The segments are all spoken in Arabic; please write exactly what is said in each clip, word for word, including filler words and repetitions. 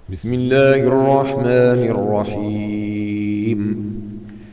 بسم الله الرحمن الرحيم.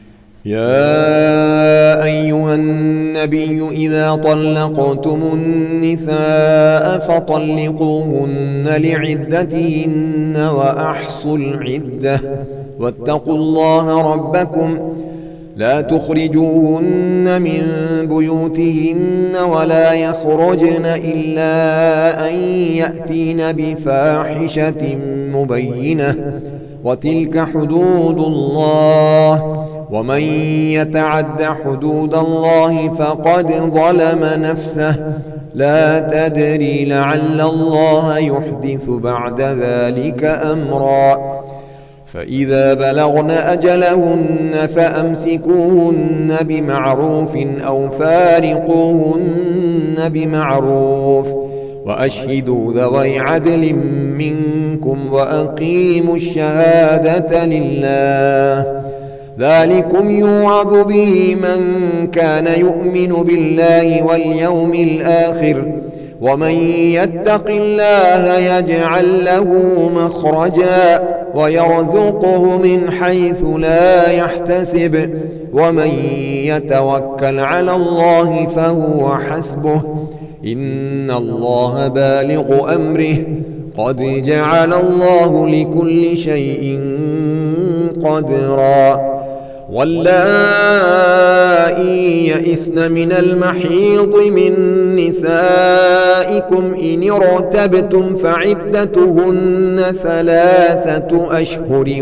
يا أيها النبي إذا طلقتم النساء فطلقوهن لعدتهن وأحصوا العدة واتقوا الله ربكم لا تخرجوهن من بيوتهن ولا يخرجن إلا أن يأتين بفاحشة مبينة وتلك حدود الله ومن يتعد حدود الله فقد ظلم نفسه لا تدري لعل الله يحدث بعد ذلك أمرا. فإذا بلغن أجلهن فأمسكوهن بمعروف أو فارقوهن بمعروف وأشهدوا ذوي عدل منكم وأقيموا الشهادة لله ذلكم يوعظ به من كان يؤمن بالله واليوم الآخر ومن يتق الله يجعل له مخرجا ويرزقه من حيث لا يحتسب ومن يتوكل على الله فهو حسبه إن الله بالغ أمره قد جعل الله لكل شيء قدرا. واللائي يئسن من المحيض من نسائكم إن ارتبتم فعدتهن ثلاثة أشهر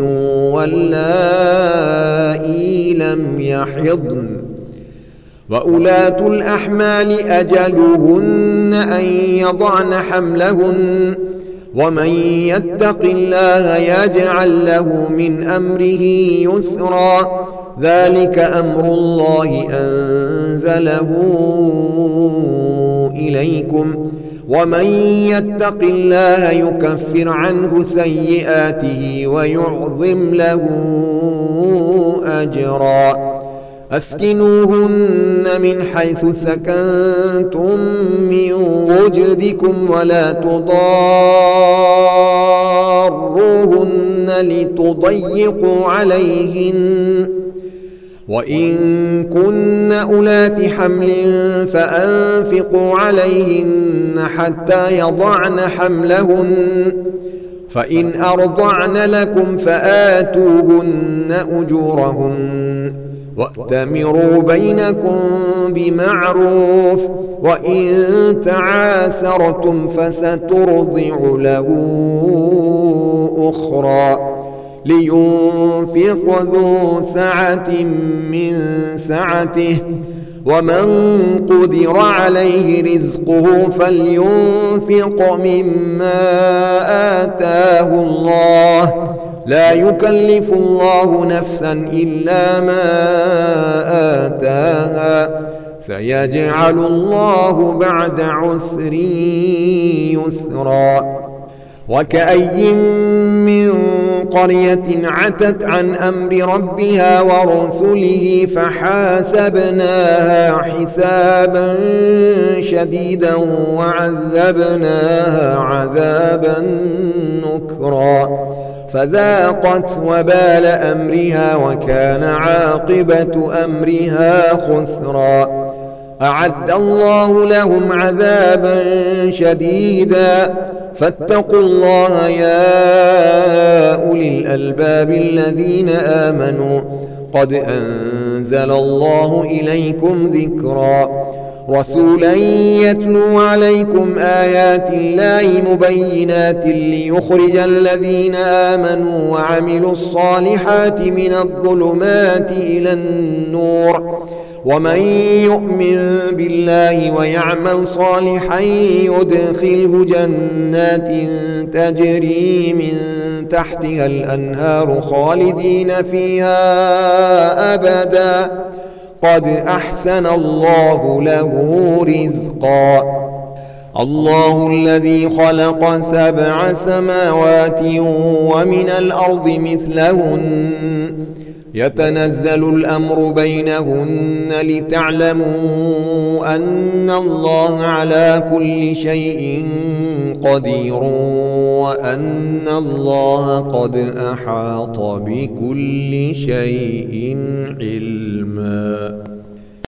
واللائي لم يحضن وأولاة الأحمال أجلهن أن يضعن حملهن ومن يتق الله يجعل له من أمره يسرا ذلك أمر الله أنزله إليكم ومن يتق الله يكفر عنه سيئاته ويعظم له أجرا. أسكنوهن من حيث سكنتم من وجدكم ولا تضاروهن لتضيقوا عليهن وإن كن أولات حمل فأنفقوا عليهن حتى يضعن حملهن فإن أرضعن لكم فآتوهن أجورهن وأتمروا بينكم بمعروف وإن تعاسرتم فسترضع له أخرى لينفق ذو سعة من سعته ومن قدر عليه رزقه فلينفق مما آتاه الله لا يكلف الله نفسا إلا ما آتاها سيجعل الله بعد عسر يسرا. وكأي من قرية عتت عن أمر ربها ورسله فحاسبناها حسابا شديدا وعذبناها عذابا نكرا فذاقت وبال أمرها وكان عاقبة أمرها خسرا. أعد الله لهم عذابا شديدا فاتقوا الله يا أولي الألباب الذين آمنوا قد أنزل الله إليكم ذكرا رسولا يتلو عليكم آيات الله مبينات ليخرج الذين آمنوا وعملوا الصالحات من الظلمات إلى النور ومن يؤمن بالله ويعمل صالحا يدخله جنات تجري من تحتها الأنهار خالدين فيها أبدا قد أحسن الله له رزقا. الله الذي خلق سبع سماوات ومن الأرض مثلهن يتنزل الأمر بينهن لتعلموا أن الله على كل شيء قدير وأن الله قد أحاط بكل شيء علما.